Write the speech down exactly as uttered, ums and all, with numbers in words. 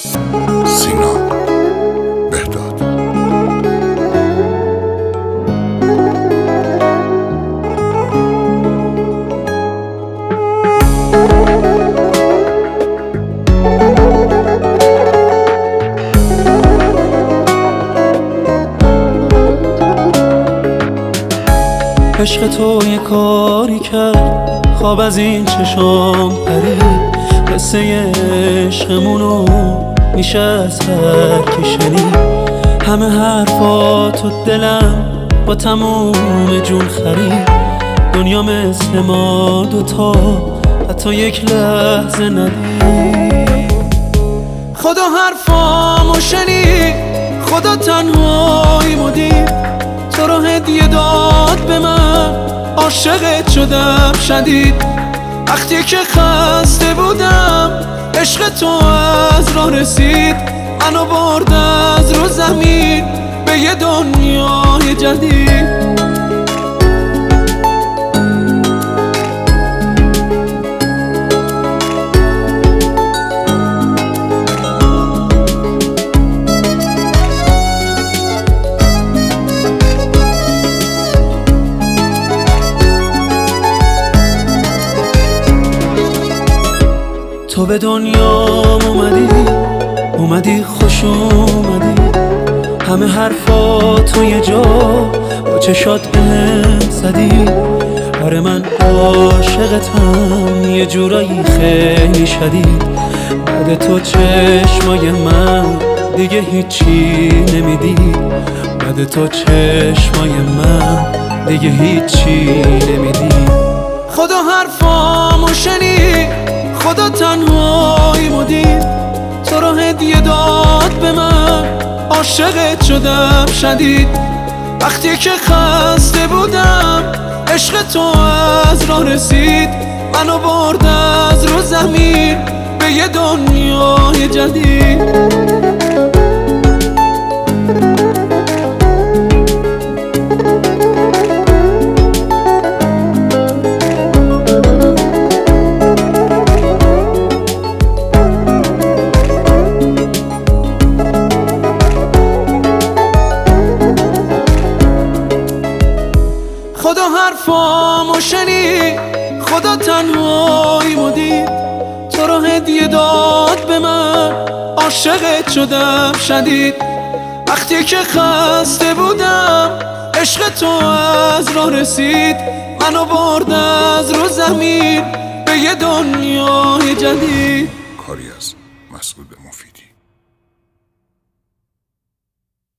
سینا بهداد. عشق تو یه کاری کرد، خواب از این چشام پرید. قصه عشقمونو میشه از هر کی شنید. همه حرفاتو دلم با تموم جون خرید. دنیا مثل ما دوتا حتی یک لحظه ندید. خدا حرفامو شنید، خدا تنهاییمو دید. تو رو هدیه داد به من، عاشقت شدم شدید. وقتی که خسته بودم عشق تو از راه رسید. منو برد از رو زمین به یه دنیای جدید. تو به دنیام اومدی، اومدی خوش اومدی. همه حرفاتو یه جا با چشات بهم زدی. آره من عاشقتم یه جورایی خیلی شدید. بعد تو چشمای من دیگه هیچی نمیدید. بعد تو چشمای من دیگه هیچی نمیدید. خدا حرفامو شنید، خدا تنهاییمو دید. تو رو هدیه داد به من، عاشقت شدم شدید. وقتی که خسته بودم عشق تو از راه رسید. منو برد از رو زمین به یه دنیای جدید. خدا حرفامو شنید، خدا تنهاییمو دید. تو رو هدیه داد به من، عاشقت شدم شدید. وقتی که خسته بودم عشق تو از راه رسید. منو برد از رو زمین به یه دنیای جدید. کاری از مسعود مفیدی.